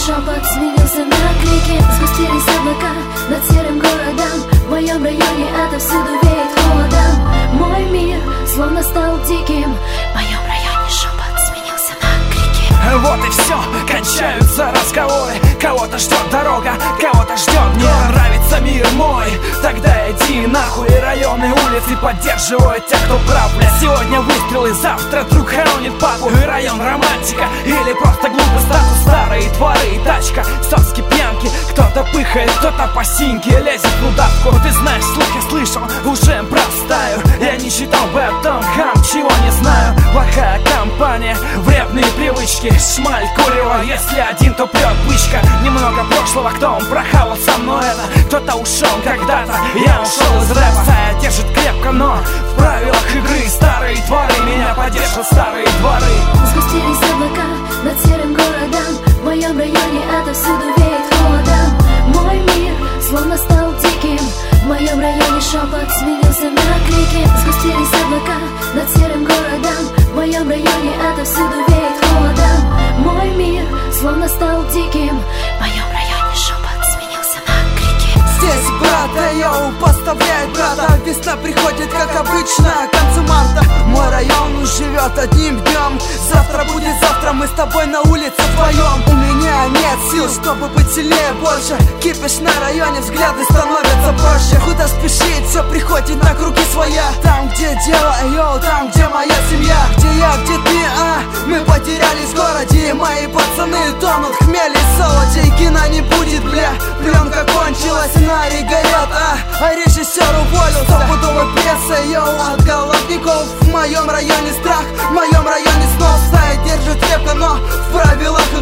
шепот сменился на крики. Сгустились облака над серым городом. В моем районе отовсюду веет холодом. Мой мир словно стал диким. В моем районе шепот сменился на крики. Вот и все, кончаются разговоры. Кого-то ждет дорога, кого-то ждет. Мне нравится мир мой, тогда иди нахуй. Районы, улицы поддерживают тех, кто прав. Бля, сегодня выстрелы, завтра друг хоронит папу. И район романтика или просто глупый статус. Старые дворы и тачка, соски, пьянки. Кто-то пыхает, кто-то по синьке лезет в удавку. Ты знаешь, слухи слышал, уже простаю. Я не читал бы о том, хам, чего не знаю. Плохая компания, вредные привычки. Шмаль, курево, если один, то прет бычка. Немного прошлого, кто он прохавал со мной это. Кто-то ушел когда-то, я ушел из рэпа. Стая держит крепко, но в правилах игры. Старые дворы, меня поддержат старые дворы. Сгустились облака над серым городом. В моем районе отовсюду веет холодом. Мой мир словно стал диким. В моем районе шепот сменился на крики. Сгустились облака над серым городом. В моем районе отовсюду веет холодом. Мой мир словно стал диким. В моем районе шепот сменился на крики. Здесь брата, йоу, поставляет брата. Весна приходит, как обычно, к концу марта. Мой район живет одним днем. Завтра будет завтра, мы с тобой на улице вдвоем. У меня нет сил, чтобы быть сильнее больше. Кипиш на районе, взгляды становятся проще. Куда спешить, все приходит на круги своя. Там, где дело, йоу, там, где моя семья. Где я, где ты, мы потерялись в городе. Мои пацаны тонут в хмеле и золоте. И кино не будет, бля, пленка кончилась. Сценарий горят, а режиссер уволился. Стопудовой пресса, йоу, от головников. В моем районе страх, в моем районе снов. Стая держит крепко, но в правилах